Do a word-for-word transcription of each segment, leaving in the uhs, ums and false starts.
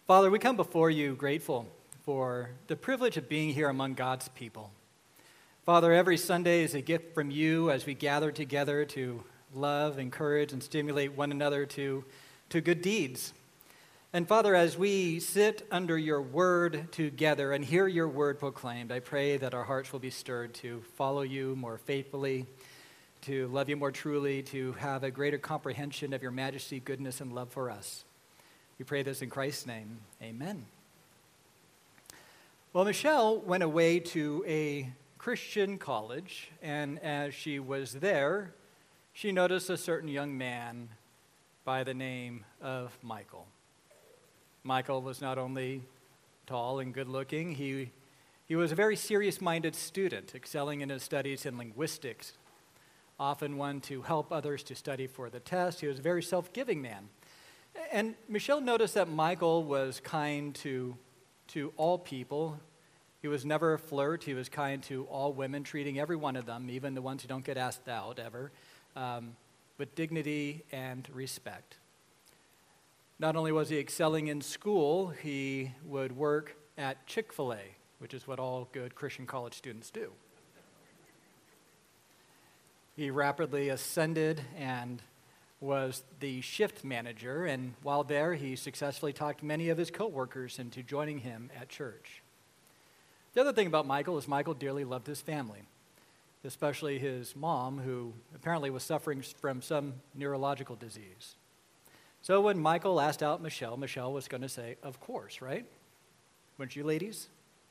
Father, we come before you grateful for the privilege of being here among God's people. Father, every Sunday is a gift from you as we gather together to love, encourage, and stimulate one another to, to good deeds. And Father, as we sit under your word together and hear your word proclaimed, I pray that our hearts will be stirred to follow you more faithfully, to love you more truly, to have a greater comprehension of your majesty, goodness, and love for us. We pray this in Christ's name. Amen. Well, Michelle went away to a Christian college, and as she was there, she noticed a certain young man by the name of Michael. Michael was not only tall and good-looking, he, he was a very serious-minded student, excelling in his studies in linguistics, often one to help others to study for the test. He was a very self-giving man. And Michelle noticed that Michael was kind to, to all people. He was never a flirt. He was kind to all women, treating every one of them, even the ones who don't get asked out ever, um, with dignity and respect. Not only was he excelling in school, he would work at Chick-fil-A, which is what all good Christian college students do. He rapidly ascended and was the shift manager, and while there, he successfully talked many of his coworkers into joining him at church. The other thing about Michael is Michael dearly loved his family, especially his mom, who apparently was suffering from some neurological disease. So when Michael asked out Michelle, Michelle was going to say, of course, right? Weren't you ladies?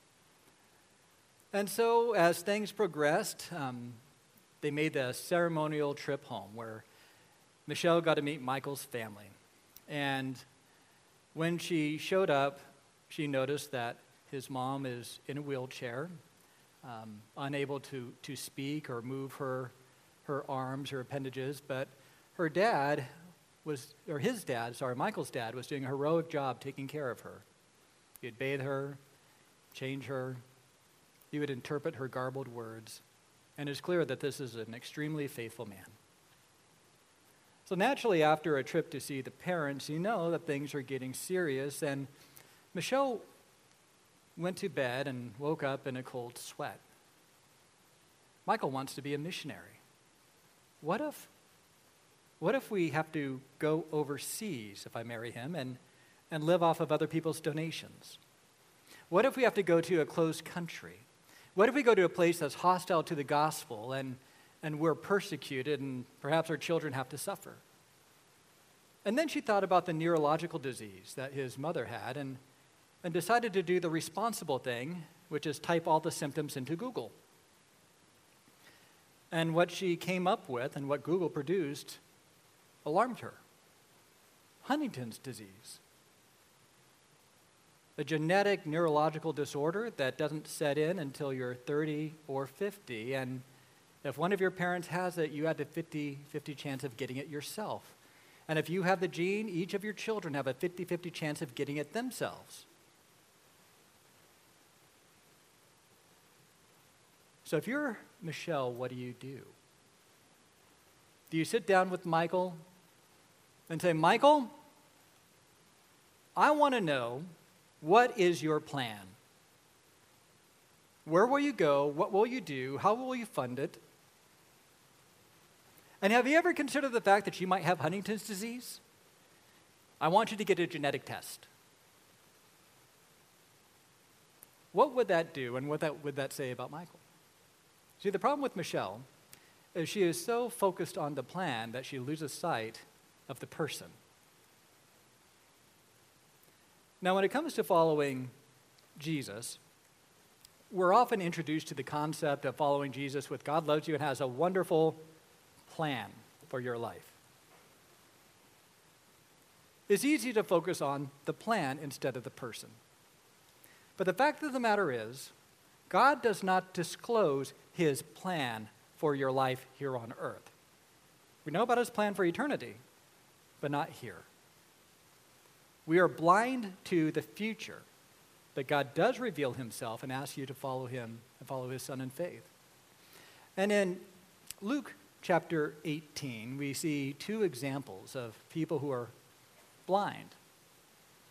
And so as things progressed, um, they made the ceremonial trip home where Michelle got to meet Michael's family. And when she showed up, she noticed that his mom is in a wheelchair, um, unable to, to speak or move her, her arms or appendages, but her dad was, or his dad, sorry, Michael's dad was doing a heroic job taking care of her. He'd bathe her, change her, he would interpret her garbled words, and it's clear that this is an extremely faithful man. So naturally, after a trip to see the parents, you know that things are getting serious, and Michelle went to bed and woke up in a cold sweat. Michael wants to be a missionary. What if, what if we have to go overseas if I marry him and, and live off of other people's donations? What if we have to go to a closed country? What if we go to a place that's hostile to the gospel and and we're persecuted, and perhaps our children have to suffer? And then she thought about the neurological disease that his mother had and, and decided to do the responsible thing, which is type all the symptoms into Google. And what she came up with and what Google produced alarmed her. Huntington's disease. A genetic neurological disorder that doesn't set in until you're thirty or fifty, and if one of your parents has it, you have a fifty-fifty chance of getting it yourself. And if you have the gene, each of your children have a fifty-fifty chance of getting it themselves. So if you're Michelle, what do you do? Do you sit down with Michael and say, Michael, I want to know, what is your plan? Where will you go? What will you do? How will you fund it? And have you ever considered the fact that you might have Huntington's disease? I want you to get a genetic test. What would that do, and what that, would that say about Michael? See, the problem with Michelle is she is so focused on the plan that she loses sight of the person. Now, when it comes to following Jesus, we're often introduced to the concept of following Jesus with God loves you and has a wonderful plan for your life. It's easy to focus on the plan instead of the person. But the fact of the matter is, God does not disclose his plan for your life here on earth. We know about his plan for eternity, but not here. We are blind to the future, but God does reveal himself and ask you to follow him and follow his son in faith. And in Luke chapter eighteen, we see two examples of people who are blind.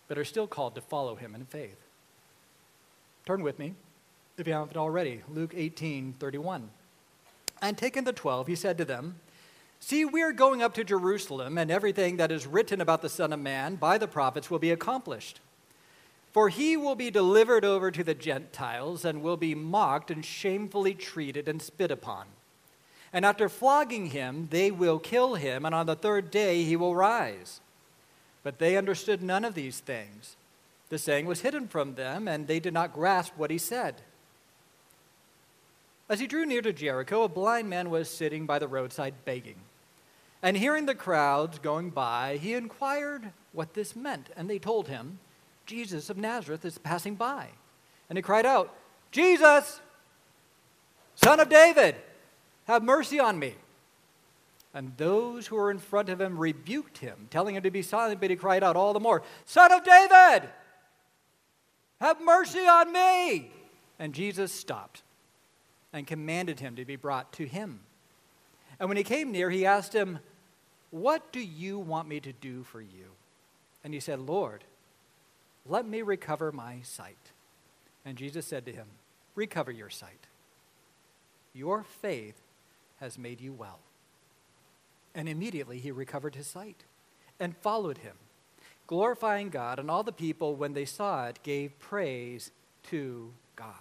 but are still called to follow him in faith. Turn with me, if you haven't already, Luke eighteen thirty-one. And taking the twelve, he said to them, "See, we are going up to Jerusalem, and everything that is written about the Son of Man by the prophets will be accomplished. For he will be delivered over to the Gentiles and will be mocked and shamefully treated and spit upon. And after flogging him, they will kill him, and on the third day he will rise." But they understood none of these things. The saying was hidden from them, and they did not grasp what he said. As he drew near to Jericho, a blind man was sitting by the roadside begging. And hearing the crowds going by, he inquired what this meant. And they told him, "Jesus of Nazareth is passing by." And he cried out, "Jesus, Son of David, have mercy on me." And those who were in front of him rebuked him, telling him to be silent, but he cried out all the more, "Son of David, have mercy on me." And Jesus stopped and commanded him to be brought to him. And when he came near, he asked him, "What do you want me to do for you?" And he said, "Lord, let me recover my sight." And Jesus said to him, "Recover your sight. Your faith has made you well." And immediately he recovered his sight and followed him, glorifying God. And all the people, when they saw it, gave praise to God.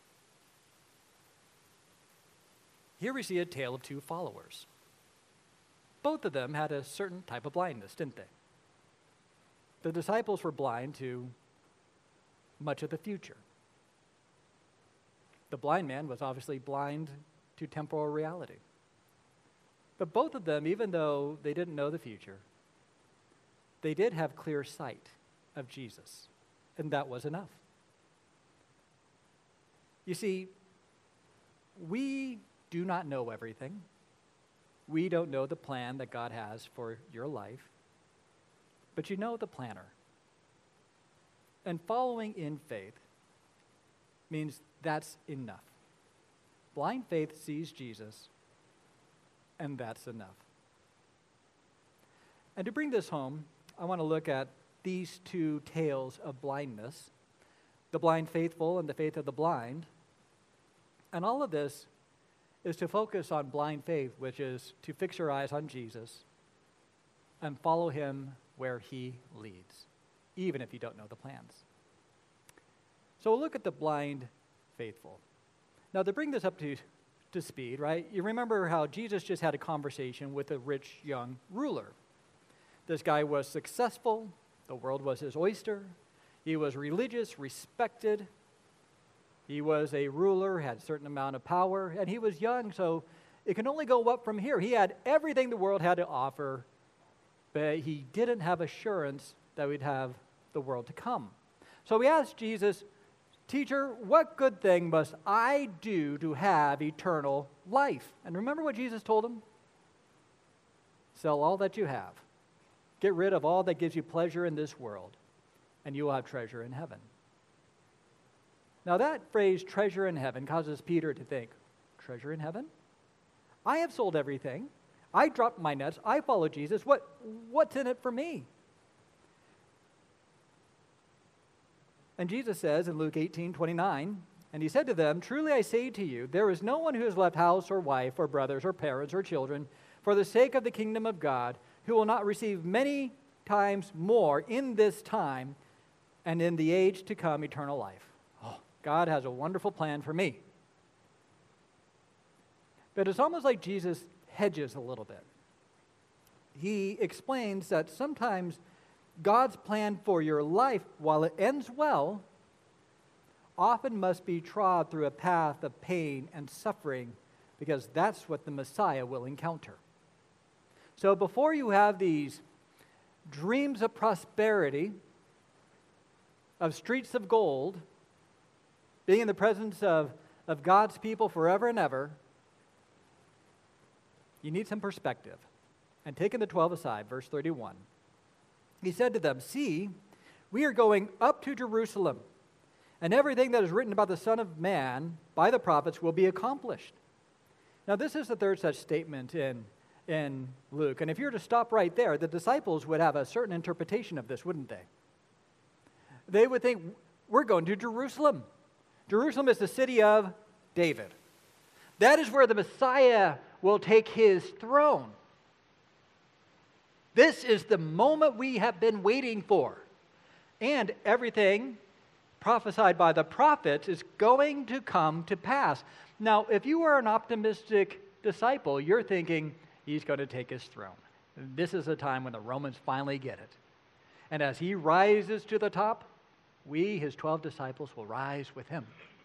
Here we see a tale of two followers. Both of them had a certain type of blindness, didn't they? The disciples were blind to much of the future. The blind man was obviously blind to temporal reality. But both of them, even though they didn't know the future, they did have clear sight of Jesus, and that was enough. You see, we do not know everything. We don't know the plan that God has for your life, but you know the planner. And following in faith means that's enough. Blind faith sees Jesus, and that's enough. And to bring this home, I want to look at these two tales of blindness, the blind faithful and the faith of the blind. And all of this is to focus on blind faith, which is to fix your eyes on Jesus and follow him where he leads, even if you don't know the plans. So we'll look at the blind faithful. Now, to bring this up to, to speed, right, you remember how Jesus just had a conversation with a rich young ruler. This guy was successful. The world was his oyster. He was religious, respected. He was a ruler, had a certain amount of power, and he was young, so it can only go up from here. He had everything the world had to offer, but he didn't have assurance that we'd have the world to come. So he asked Jesus, "Teacher, what good thing must I do to have eternal life?" And remember what Jesus told him? Sell all that you have. Get rid of all that gives you pleasure in this world, and you will have treasure in heaven. Now that phrase, treasure in heaven, causes Peter to think, treasure in heaven? I have sold everything. I dropped my nets. I follow Jesus. What, what's in it for me? And Jesus says in Luke eighteen twenty-nine, and he said to them, "Truly I say to you, there is no one who has left house or wife or brothers or parents or children for the sake of the kingdom of God who will not receive many times more in this time and in the age to come eternal life." Oh, God has a wonderful plan for me. But it's almost like Jesus hedges a little bit. He explains that sometimes God's plan for your life, while it ends well, often must be trod through a path of pain and suffering, because that's what the Messiah will encounter. So before you have these dreams of prosperity, of streets of gold, being in the presence of, of God's people forever and ever, you need some perspective. And taking the twelve aside, verse thirty-one, he said to them, "See, we are going up to Jerusalem, and everything that is written about the Son of Man by the prophets will be accomplished." Now, this is the third such statement in, in Luke. And if you were to stop right there, the disciples would have a certain interpretation of this, wouldn't they? They would think, we're going to Jerusalem. Jerusalem is the city of David. That is where the Messiah will take his throne. This is the moment we have been waiting for. And everything prophesied by the prophets is going to come to pass. Now, if you are an optimistic disciple, you're thinking, he's going to take his throne. This is a time when the Romans finally get it. And as he rises to the top, we, his twelve disciples, will rise with him.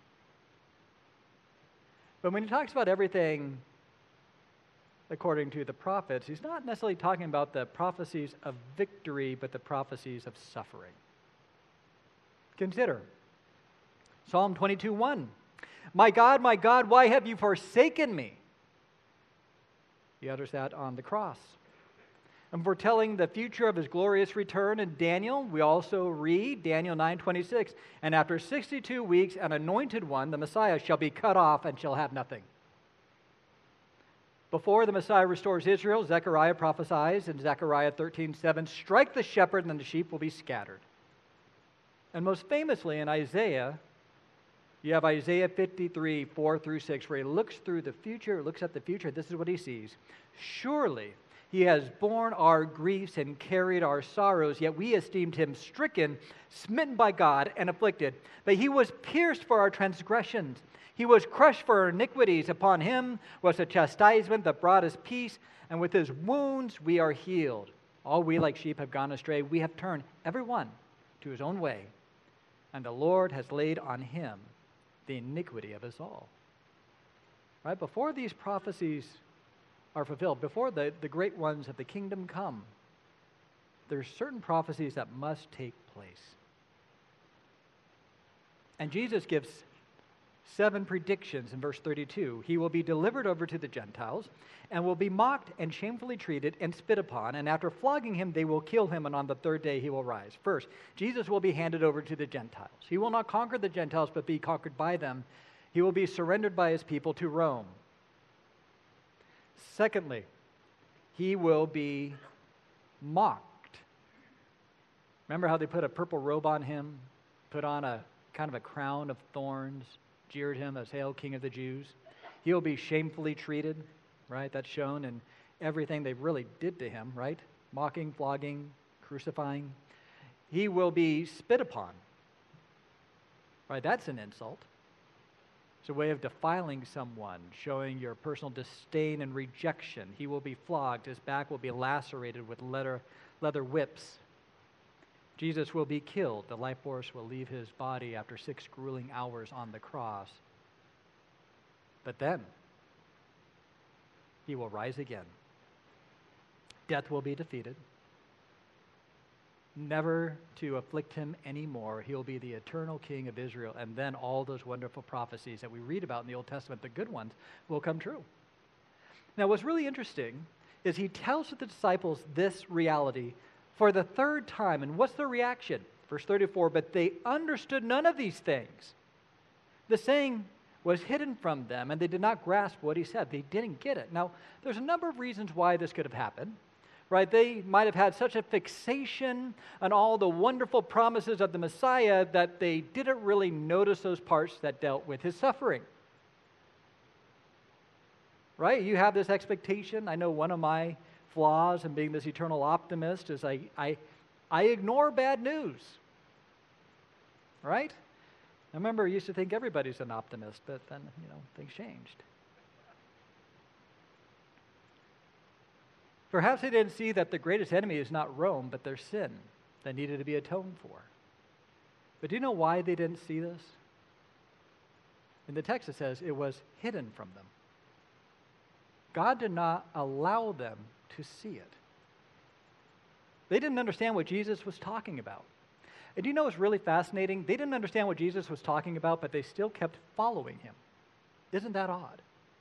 But when he talks about everything according to the prophets, he's not necessarily talking about the prophecies of victory, but the prophecies of suffering. Consider Psalm twenty-two one. My God, my God, why have you forsaken me? He utters that on the cross. And foretelling the future of his glorious return in Daniel, we also read Daniel nine twenty-six, and after sixty-two weeks, an anointed one, the Messiah, shall be cut off and shall have nothing. Before the Messiah restores Israel, Zechariah prophesies in Zechariah thirteen seven, strike the shepherd and the sheep will be scattered. And most famously in Isaiah, you have Isaiah fifty-three, four through six, where he looks through the future, looks at the future. This is what he sees. Surely he has borne our griefs and carried our sorrows, yet we esteemed him stricken, smitten by God, and afflicted. But he was pierced for our transgressions. He was crushed for our iniquities. Upon him was the chastisement that brought us peace, and with his wounds we are healed. All we like sheep have gone astray. We have turned every one to his own way, and the Lord has laid on him the iniquity of us all. Right? Before these prophecies are fulfilled, before the, the great ones of the kingdom come, there's certain prophecies that must take place. And Jesus gives seven predictions in verse thirty-two. He will be delivered over to the Gentiles and will be mocked and shamefully treated and spit upon, and after flogging him, they will kill him, and on the third day he will rise. First, Jesus will be handed over to the Gentiles. He will not conquer the Gentiles, but be conquered by them. He will be surrendered by his people to Rome. Secondly, he will be mocked. Remember how they put a purple robe on him, put on a kind of a crown of thorns, jeered him as Hail, King of the Jews? He'll be shamefully treated, right? That's shown in everything they really did to him, right? Mocking, flogging, crucifying. He will be spit upon, right? That's an insult. It's a way of defiling someone, showing your personal disdain and rejection. He will be flogged. His back will be lacerated with leather, leather whips. Jesus will be killed. The life force will leave his body after six grueling hours on the cross. But then, he will rise again. Death will be defeated. Never to afflict him anymore. He'll be the eternal King of Israel. And then all those wonderful prophecies that we read about in the Old Testament, the good ones, will come true. Now, what's really interesting is he tells the disciples this reality for the third time. And what's their reaction? Verse thirty-four, but they understood none of these things. The saying was hidden from them, and they did not grasp what he said. They didn't get it. Now, there's a number of reasons why this could have happened. Right? They might have had such a fixation on all the wonderful promises of the Messiah that they didn't really notice those parts that dealt with his suffering. Right? You have this expectation. I know one of my flaws in being this eternal optimist is I, I, I ignore bad news. Right? I remember I used to think everybody's an optimist, but then, you know, things changed. Perhaps they didn't see that the greatest enemy is not Rome, but their sin that needed to be atoned for. But do you know why they didn't see this? In the text it says it was hidden from them. God did not allow them to see it. They didn't understand what Jesus was talking about. And do you know what's really fascinating? They didn't understand what Jesus was talking about, but they still kept following him. Isn't that odd?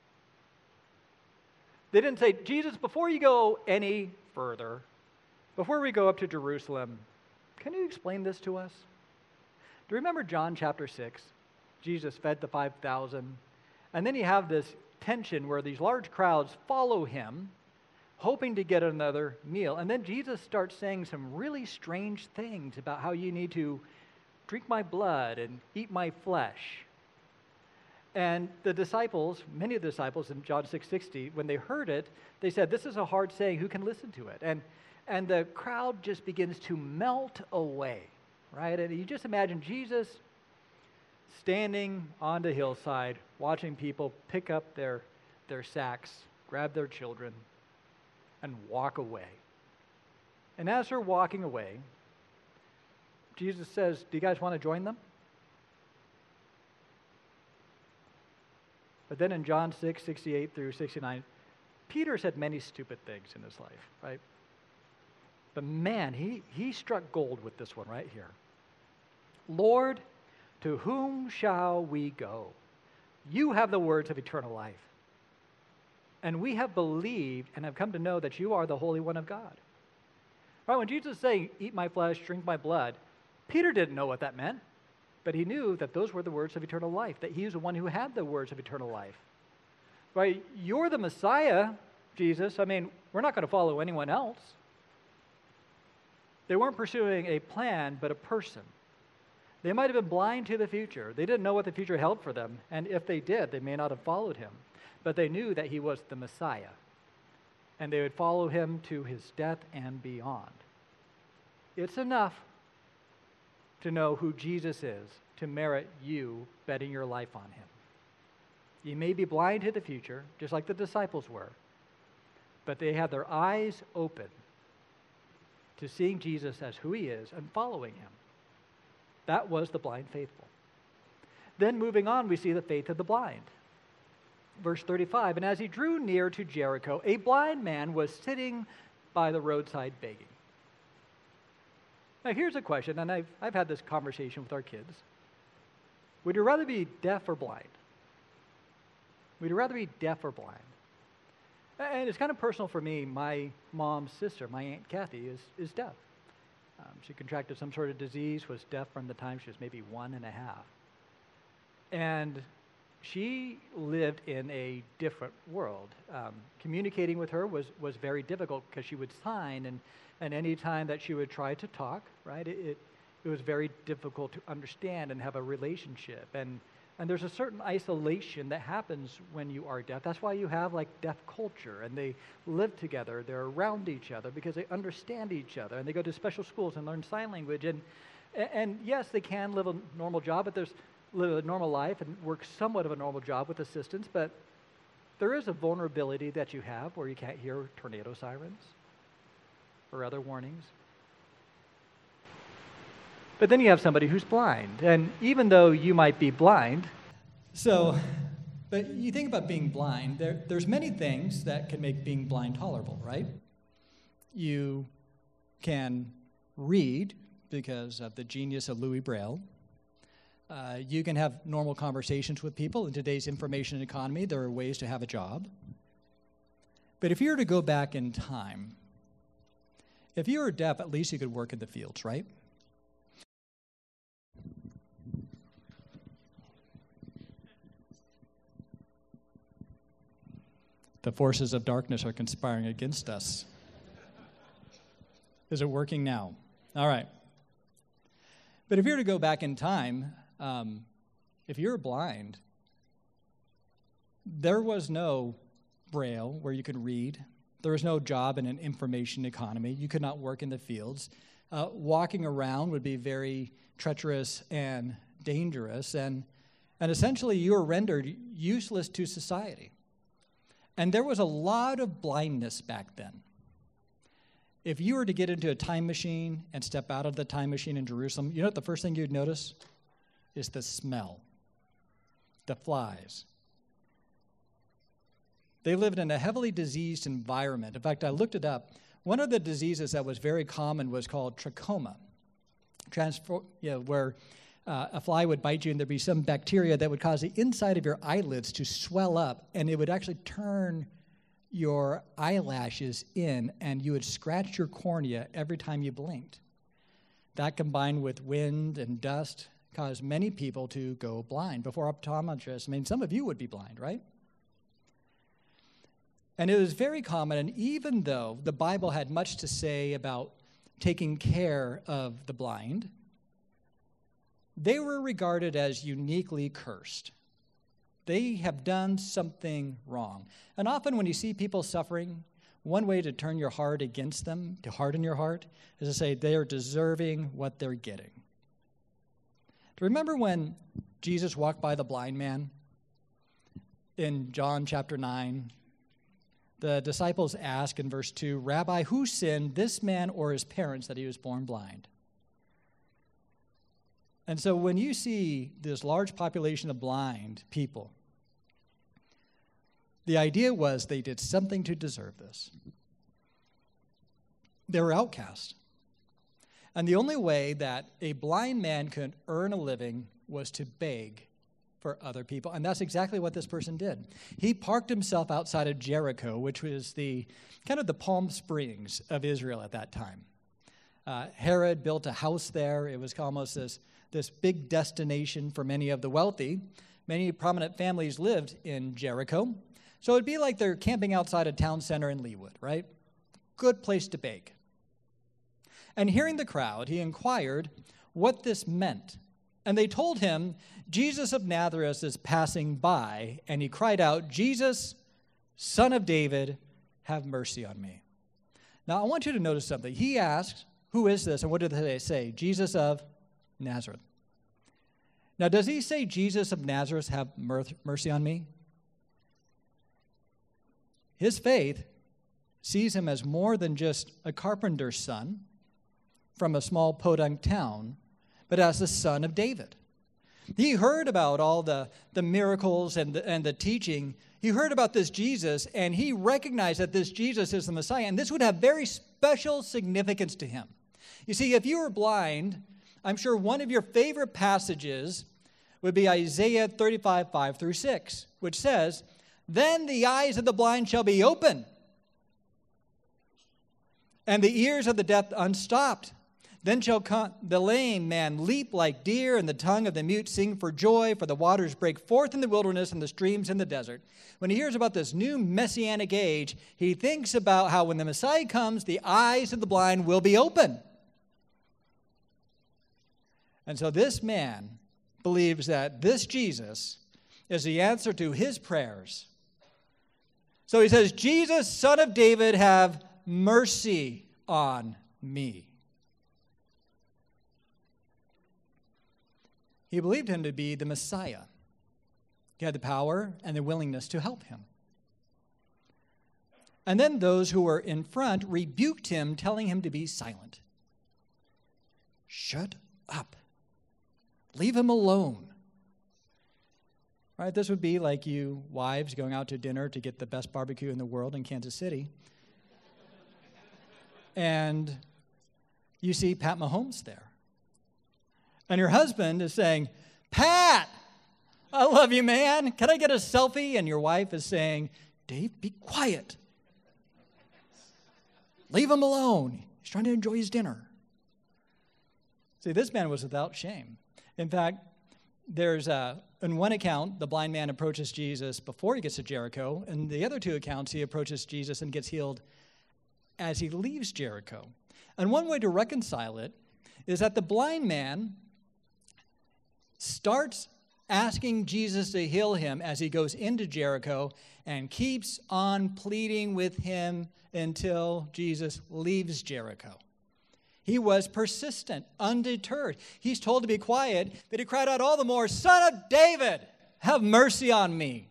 They didn't say, Jesus, before you go any further, before we go up to Jerusalem, can you explain this to us? Do you remember John chapter six? Jesus fed the five thousand. And then you have this tension where these large crowds follow him, hoping to get another meal. And then Jesus starts saying some really strange things about how you need to drink my blood and eat my flesh. And the disciples, many of the disciples in John six sixty, when they heard it, they said, this is a hard saying, who can listen to it? And, and the crowd just begins to melt away, right? And you just imagine Jesus standing on the hillside, watching people pick up their, their sacks, grab their children, and walk away. And as they're walking away, Jesus says, do you guys want to join them? But then in John six, sixty-eight through sixty-nine, Peter said many stupid things in his life, right? But man, he, he struck gold with this one right here. Lord, to whom shall we go? You have the words of eternal life. And we have believed and have come to know that you are the Holy One of God. Right, when Jesus is saying, eat my flesh, drink my blood, Peter didn't know what that meant. But he knew that those were the words of eternal life, that he was the one who had the words of eternal life. Right? You're the Messiah, Jesus. I mean, we're not going to follow anyone else. They weren't pursuing a plan, but a person. They might have been blind to the future. They didn't know what the future held for them. And if they did, they may not have followed him. But they knew that he was the Messiah. And they would follow him to his death and beyond. It's enough to know who Jesus is, to merit you betting your life on him. You may be blind to the future, just like the disciples were, but they had their eyes open to seeing Jesus as who he is and following him. That was the blind faithful. Then moving on, we see the faith of the blind. Verse thirty-five, and as he drew near to Jericho, a blind man was sitting by the roadside begging. Now, here's a question, and I've, I've had this conversation with our kids. Would you rather be deaf or blind? Would you rather be deaf or blind? And it's kind of personal for me. My mom's sister, my Aunt Kathy, is, is deaf. Um, she contracted some sort of disease, was deaf from the time she was maybe one and a half. And she lived in a different world. Um, communicating with her was, was very difficult because she would sign, and, and any time that she would try to talk, right, it, it, it was very difficult to understand and have a relationship. And, and there's a certain isolation that happens when you are deaf. That's why you have like deaf culture, and they live together, they're around each other because they understand each other, and they go to special schools and learn sign language. And, and yes, they can live a normal job, but there's live a normal life and work somewhat of a normal job with assistance, but there is a vulnerability that you have where you can't hear tornado sirens or other warnings. But then you have somebody who's blind, and even though you might be blind, so, but you think about being blind, there, there's many things that can make being blind tolerable, right? You can read because of the genius of Louis Braille. Uh, you can have normal conversations with people. In today's information economy, there are ways to have a job. But if you were to go back in time, if you were deaf, at least you could work in the fields, right? The forces of darkness are conspiring against us. Is it working now? All right. But if you were to go back in time, Um, if you're blind, there was no Braille where you could read. There was no job in an information economy. You could not work in the fields. Uh, walking around would be very treacherous and dangerous, and, and essentially you were rendered useless to society. And there was a lot of blindness back then. If you were to get into a time machine and step out of the time machine in Jerusalem, you know what the first thing you'd notice? Is the smell, the flies. They lived in a heavily diseased environment. In fact, I looked it up. One of the diseases that was very common was called trachoma, Transfer, you know, where uh, a fly would bite you and there'd be some bacteria that would cause the inside of your eyelids to swell up, and it would actually turn your eyelashes in, and you would scratch your cornea every time you blinked. That combined with wind and dust caused many people to go blind. Before optometrists, I mean, some of you would be blind, right? And it was very common, and even though the Bible had much to say about taking care of the blind, they were regarded as uniquely cursed. They have done something wrong. And often when you see people suffering, one way to turn your heart against them, to harden your heart, is to say they are deserving what they're getting. Do you remember when Jesus walked by the blind man in John chapter nine? The disciples ask in verse two, "Rabbi, who sinned, this man or his parents, that he was born blind?" And so when you see this large population of blind people, the idea was they did something to deserve this. They were outcast. And the only way that a blind man could earn a living was to beg for other people. And that's exactly what this person did. He parked himself outside of Jericho, which was the kind of the Palm Springs of Israel at that time. Uh, Herod built a house there. It was almost this, this big destination for many of the wealthy. Many prominent families lived in Jericho. So it'd be like they're camping outside a town center in Leawood, right? Good place to beg. And hearing the crowd, he inquired what this meant. And they told him, Jesus of Nazareth is passing by, and he cried out, "Jesus, Son of David, have mercy on me." Now, I want you to notice something. He asked, who is this? And what did they say? Jesus of Nazareth. Now, does he say, Jesus of Nazareth, have mercy on me? His faith sees him as more than just a carpenter's son from a small podunk town, but as the son of David. He heard about all the, the miracles and the, and the teaching. He heard about this Jesus, and he recognized that this Jesus is the Messiah, and this would have very special significance to him. You see, if you were blind, I'm sure one of your favorite passages would be Isaiah thirty-five, five through six, which says, "Then the eyes of the blind shall be open, and the ears of the deaf unstopped. Then shall come the lame man leap like deer, and the tongue of the mute sing for joy, for the waters break forth in the wilderness and the streams in the desert." When he hears about this new messianic age, he thinks about how when the Messiah comes, the eyes of the blind will be open. And so this man believes that this Jesus is the answer to his prayers. So he says, "Jesus, Son of David, have mercy on me." He believed him to be the Messiah. He had the power and the willingness to help him. And then those who were in front rebuked him, telling him to be silent. Shut up. Leave him alone. Right? This would be like you wives going out to dinner to get the best barbecue in the world in Kansas City. And you see Pat Mahomes there. And your husband is saying, "Pat, I love you, man. Can I get a selfie?" And your wife is saying, "Dave, be quiet. Leave him alone. He's trying to enjoy his dinner." See, this man was without shame. In fact, there's a, in one account, the blind man approaches Jesus before he gets to Jericho. In the other two accounts, he approaches Jesus and gets healed as he leaves Jericho. And one way to reconcile it is that the blind man starts asking Jesus to heal him as he goes into Jericho and keeps on pleading with him until Jesus leaves Jericho. He was persistent, undeterred. He's told to be quiet, but he cried out all the more, "Son of David, have mercy on me."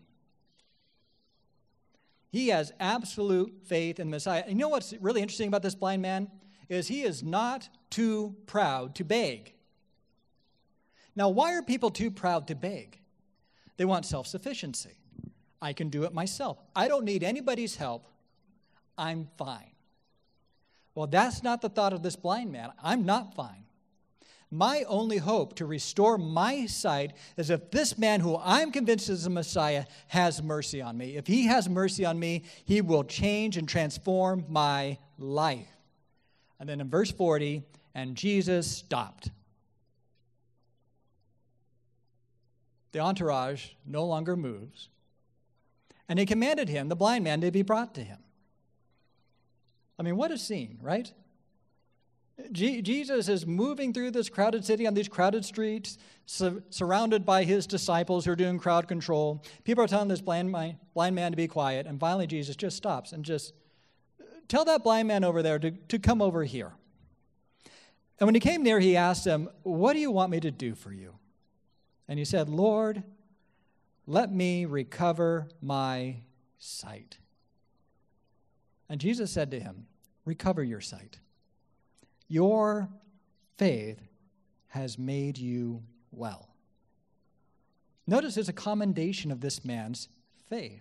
He has absolute faith in Messiah. And you know what's really interesting about this blind man? Is he is not too proud to beg. Now, why are people too proud to beg? They want self-sufficiency. I can do it myself. I don't need anybody's help. I'm fine. Well, that's not the thought of this blind man. I'm not fine. My only hope to restore my sight is if this man who I'm convinced is the Messiah has mercy on me. If he has mercy on me, he will change and transform my life. And then in verse forty, and Jesus stopped. The entourage no longer moves. And he commanded him, the blind man, to be brought to him. I mean, what a scene, right? Je- Jesus is moving through this crowded city on these crowded streets, su- surrounded by his disciples who are doing crowd control. People are telling this blind, mi- blind man to be quiet, and finally Jesus just stops and just, tell that blind man over there to, to come over here. And when he came near, he asked him, what do you want me to do for you? And he said, Lord, let me recover my sight. And Jesus said to him, recover your sight. Your faith has made you well. Notice there's a commendation of this man's faith.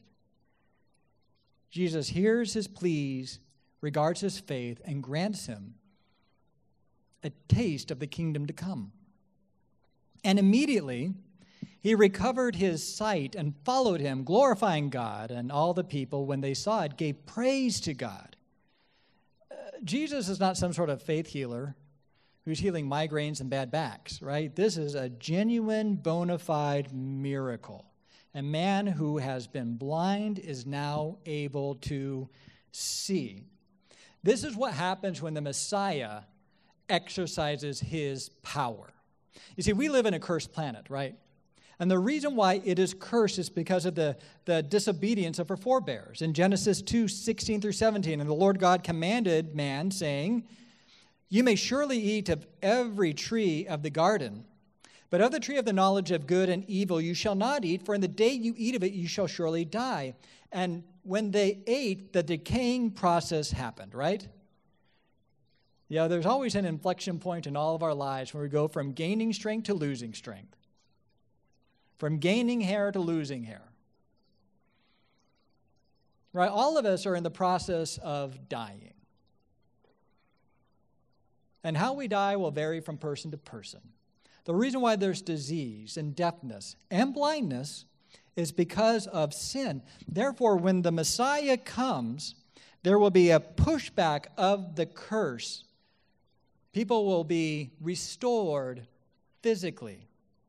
Jesus hears his pleas, regards his faith, and grants him a taste of the kingdom to come. And immediately he recovered his sight and followed him, glorifying God, and all the people, when they saw it, gave praise to God. Jesus is not some sort of faith healer who's healing migraines and bad backs, right? This is a genuine, bona fide miracle. A man who has been blind is now able to see. This is what happens when the Messiah exercises his power. You see, we live in a cursed planet, right? And the reason why it is cursed is because of the, the disobedience of our forebears. In Genesis two, sixteen through seventeen, and the Lord God commanded man, saying, you may surely eat of every tree of the garden, but of the tree of the knowledge of good and evil you shall not eat, for in the day you eat of it you shall surely die. And when they ate, the decaying process happened, right? Yeah, there's always an inflection point in all of our lives where we go from gaining strength to losing strength. From gaining hair to losing hair. Right? All of us are in the process of dying. And how we die will vary from person to person. The reason why there's disease and deafness and blindness is because of sin. Therefore, when the Messiah comes, there will be a pushback of the curse. People will be restored physically.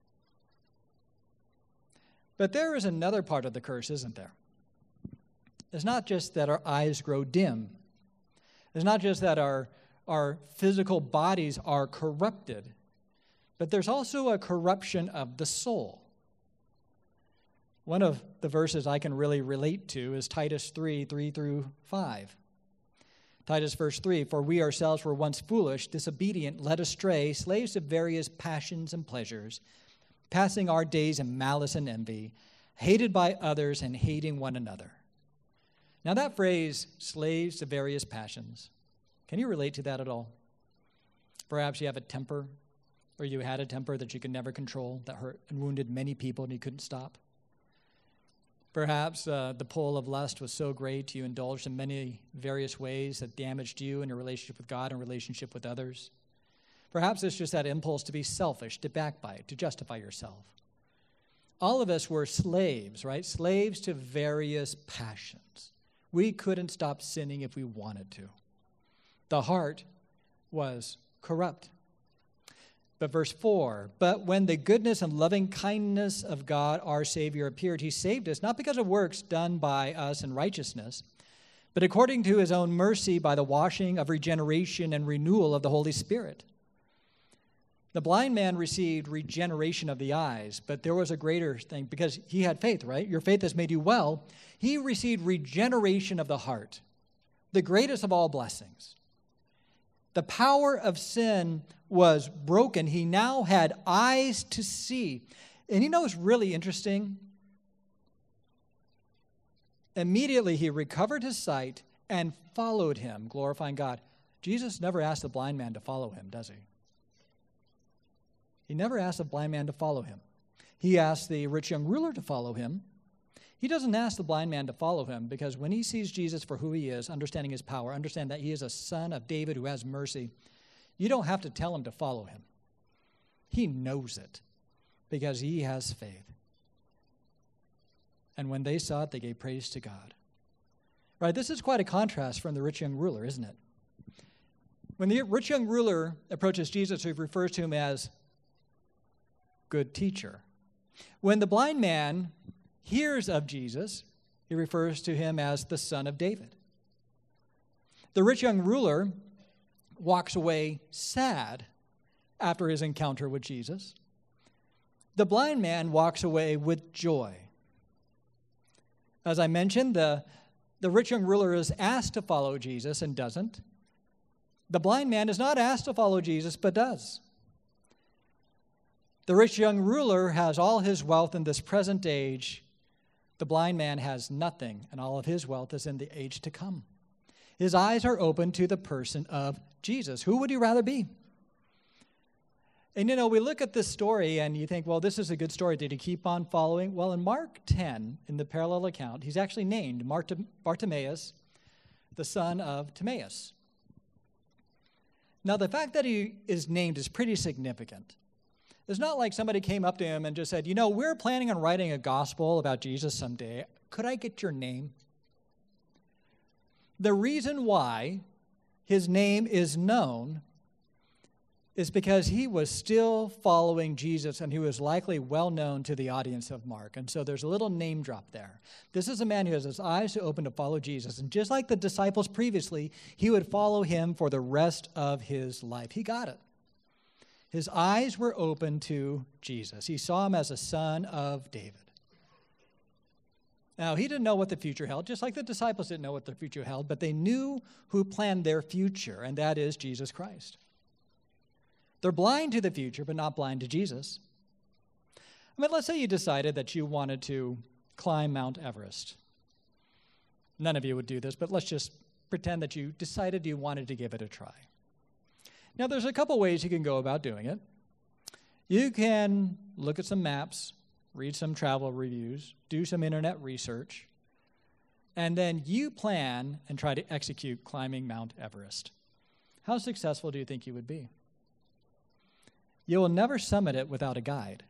But there is another part of the curse, isn't there? It's not just that our eyes grow dim. It's not just that our, our physical bodies are corrupted. But there's also a corruption of the soul. One of the verses I can really relate to is Titus three, three through five. Titus verse three, for we ourselves were once foolish, disobedient, led astray, slaves of various passions and pleasures, passing our days in malice and envy, hated by others and hating one another. Now that phrase, slaves to various passions, can you relate to that at all? Perhaps you have a temper, or you had a temper that you could never control, that hurt and wounded many people and you couldn't stop. Perhaps uh, the pull of lust was so great you indulged in many various ways that damaged you in your relationship with God and relationship with others. Perhaps it's just that impulse to be selfish, to backbite, to justify yourself. All of us were slaves, right? Slaves to various passions. We couldn't stop sinning if we wanted to. The heart was corrupt. But verse four, but when the goodness and loving kindness of God, our Savior, appeared, he saved us, not because of works done by us in righteousness, but according to his own mercy by the washing of regeneration and renewal of the Holy Spirit. The blind man received regeneration of the eyes, but there was a greater thing because he had faith, right? Your faith has made you well. He received regeneration of the heart, the greatest of all blessings. The power of sin was broken. He now had eyes to see. And you know what's really interesting? Immediately he recovered his sight and followed him, glorifying God. Jesus never asked the blind man to follow him, does he? He never asked the blind man to follow him. He asked the rich young ruler to follow him. He doesn't ask the blind man to follow him because when he sees Jesus for who he is, understanding his power, understand that he is a son of David who has mercy, you don't have to tell him to follow him. He knows it because he has faith. And when they saw it, they gave praise to God. Right? This is quite a contrast from the rich young ruler, isn't it? When the rich young ruler approaches Jesus, he refers to him as good teacher. When the blind man hears of Jesus, he refers to him as the son of David. The rich young ruler walks away sad after his encounter with Jesus. The blind man walks away with joy. As I mentioned, the, the rich young ruler is asked to follow Jesus and doesn't. The blind man is not asked to follow Jesus, but does. The rich young ruler has all his wealth in this present age. The blind man has nothing, and all of his wealth is in the age to come. His eyes are open to the person of Jesus. Who would you rather be? And, you know, we look at this story and you think, well, this is a good story. Did he keep on following? Well, in Mark ten, in the parallel account, he's actually named Bartimaeus, the son of Timaeus. Now, the fact that he is named is pretty significant. It's not like somebody came up to him and just said, you know, we're planning on writing a gospel about Jesus someday. Could I get your name? The reason why his name is known is because he was still following Jesus, and he was likely well known to the audience of Mark. And so there's a little name drop there. This is a man who has his eyes open to follow Jesus. And just like the disciples previously, he would follow him for the rest of his life. He got it. His eyes were open to Jesus. He saw him as a son of David. Now, he didn't know what the future held, just like the disciples didn't know what the future held, but they knew who planned their future, and that is Jesus Christ. They're blind to the future, but not blind to Jesus. I mean, let's say you decided that you wanted to climb Mount Everest. None of you would do this, but let's just pretend that you decided you wanted to give it a try. Now, there's a couple ways you can go about doing it. You can look at some maps, read some travel reviews, do some internet research, and then you plan and try to execute climbing Mount Everest. How successful do you think you would be? You will never summit it without a guide.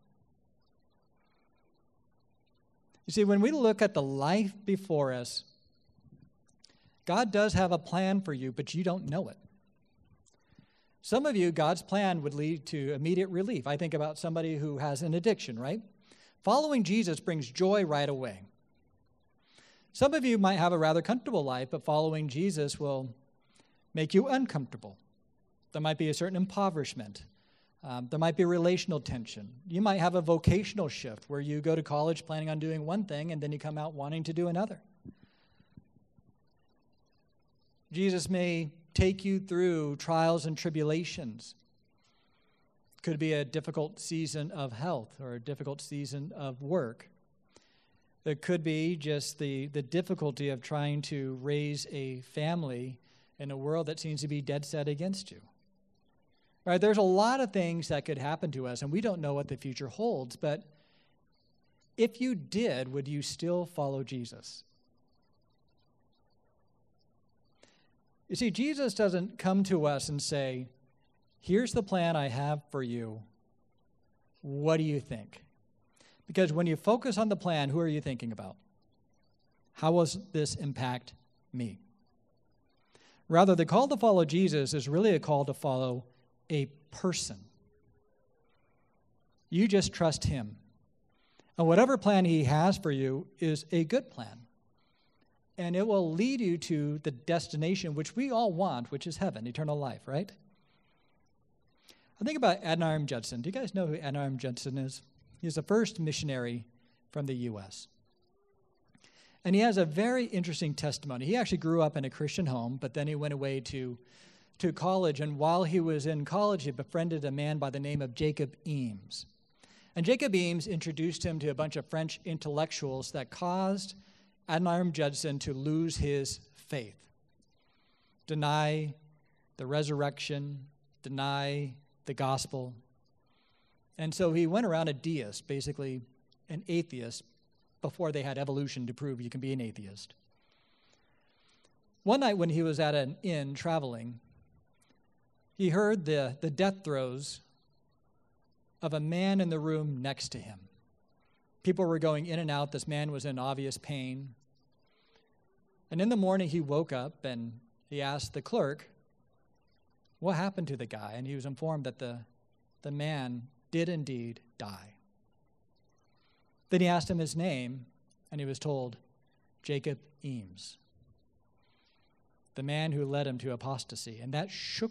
You see, when we look at the life before us, God does have a plan for you, but you don't know it. Some of you, God's plan would lead to immediate relief. I think about somebody who has an addiction, right? Following Jesus brings joy right away. Some of you might have a rather comfortable life, but following Jesus will make you uncomfortable. There might be a certain impoverishment. Um, there might be relational tension. You might have a vocational shift where you go to college planning on doing one thing and then you come out wanting to do another. Jesus may take you through trials and tribulations. Could be a difficult season of health or a difficult season of work. It could be just the, the difficulty of trying to raise a family in a world that seems to be dead set against you. Right? There's a lot of things that could happen to us, and we don't know what the future holds, but if you did, would you still follow Jesus? You see, Jesus doesn't come to us and say, here's the plan I have for you. What do you think? Because when you focus on the plan, who are you thinking about? How will this impact me? Rather, the call to follow Jesus is really a call to follow a person. You just trust him. And whatever plan he has for you is a good plan. And it will lead you to the destination which we all want, which is heaven, eternal life, right? I think about Adoniram Judson. Do you guys know who Adoniram Judson is? He's the first missionary from the U S And he has a very interesting testimony. He actually grew up in a Christian home, but then he went away to, to college. And while he was in college, he befriended a man by the name of Jacob Eames. And Jacob Eames introduced him to a bunch of French intellectuals that caused Adoniram Judson to lose his faith, deny the resurrection, deny the gospel. And so he went around a deist, basically an atheist, before they had evolution to prove you can be an atheist. One night when he was at an inn traveling, he heard the, the death throes of a man in the room next to him. People were going in and out. This man was in obvious pain. And in the morning, he woke up and he asked the clerk, what happened to the guy? And he was informed that the, the man did indeed die. Then he asked him his name, and he was told, Jacob Eames, the man who led him to apostasy. And that shook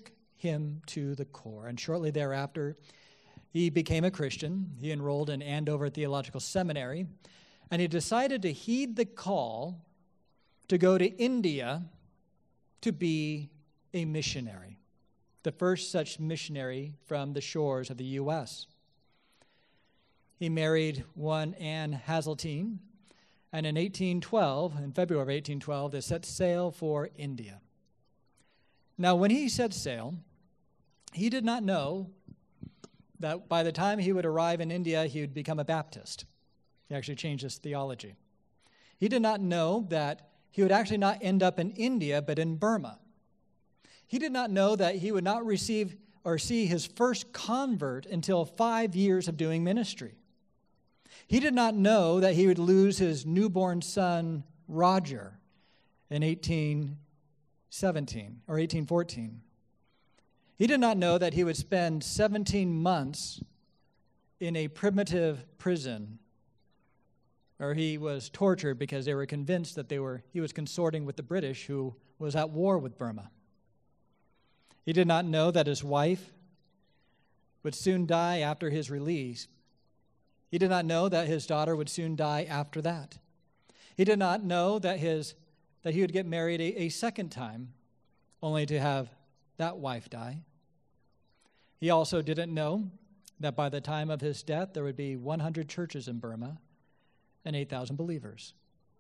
him to the core. And shortly thereafter, he became a Christian. He enrolled in Andover Theological Seminary, and he decided to heed the call to go to India to be a missionary, the first such missionary from the shores of the U S He married one Anne Hazeltine, and in eighteen twelve, in February of eighteen twelve, they set sail for India. Now, when he set sail, he did not know that by the time he would arrive in India, he would become a Baptist. He actually changed his theology. He did not know that he would actually not end up in India, but in Burma. He did not know that he would not receive or see his first convert until five years of doing ministry. He did not know that he would lose his newborn son, Roger, in eighteen seventeen or eighteen fourteen. He did not know that he would spend seventeen months in a primitive prison, or he was tortured because they were convinced that they were he was consorting with the British, who was at war with Burma. He did not know that his wife would soon die after his release. He did not know that his daughter would soon die after that. He did not know that his that he would get married a, a second time, only to have that wife die. He also didn't know that by the time of his death, there would be one hundred churches in Burma and eight thousand believers.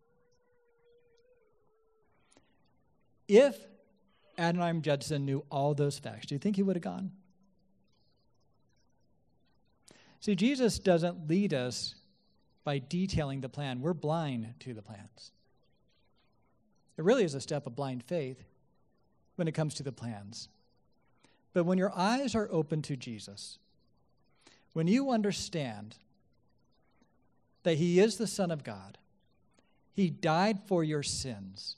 If Adoniram Judson knew all those facts, do you think he would have gone? See, Jesus doesn't lead us by detailing the plan. We're blind to the plans. It really is a step of blind faith when it comes to the plans. But when your eyes are open to Jesus, when you understand that he is the Son of God, he died for your sins,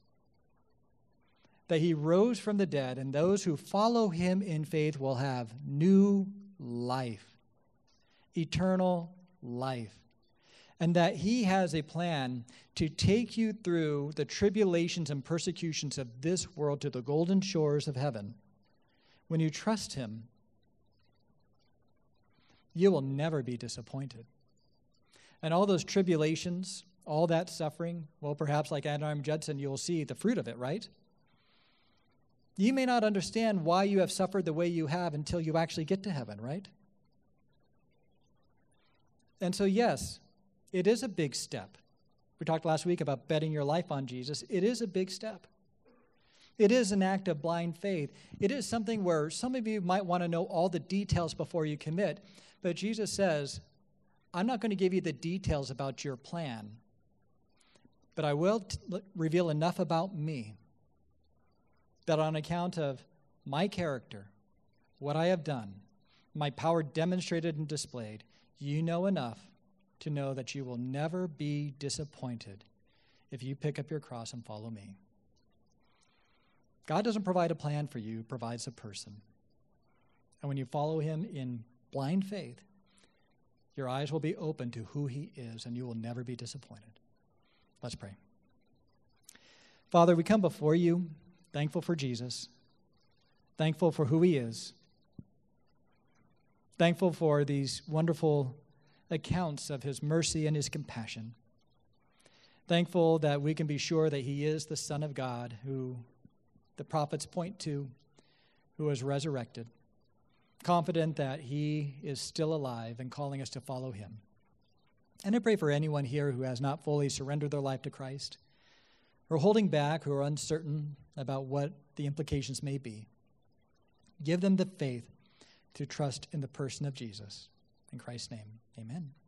that he rose from the dead, and those who follow him in faith will have new life, eternal life, and that he has a plan to take you through the tribulations and persecutions of this world to the golden shores of heaven. When you trust him, you will never be disappointed. And all those tribulations, all that suffering, well, perhaps like Adoniram Judson, you'll see the fruit of it, right? You may not understand why you have suffered the way you have until you actually get to heaven, right? And so, yes, it is a big step. We talked last week about betting your life on Jesus. It is a big step. It is an act of blind faith. It is something where some of you might want to know all the details before you commit, but Jesus says, I'm not going to give you the details about your plan, but I will t- reveal enough about me that on account of my character, what I have done, my power demonstrated and displayed, you know enough to know that you will never be disappointed if you pick up your cross and follow me. God doesn't provide a plan for you, he provides a person. And when you follow him in blind faith, your eyes will be open to who he is, and you will never be disappointed. Let's pray. Father, we come before you, thankful for Jesus, thankful for who he is, thankful for these wonderful accounts of his mercy and his compassion, thankful that we can be sure that he is the Son of God who the prophets point to, who was resurrected, confident that he is still alive and calling us to follow him. And I pray for anyone here who has not fully surrendered their life to Christ, or holding back, who are uncertain about what the implications may be. Give them the faith to trust in the person of Jesus. In Christ's name, amen.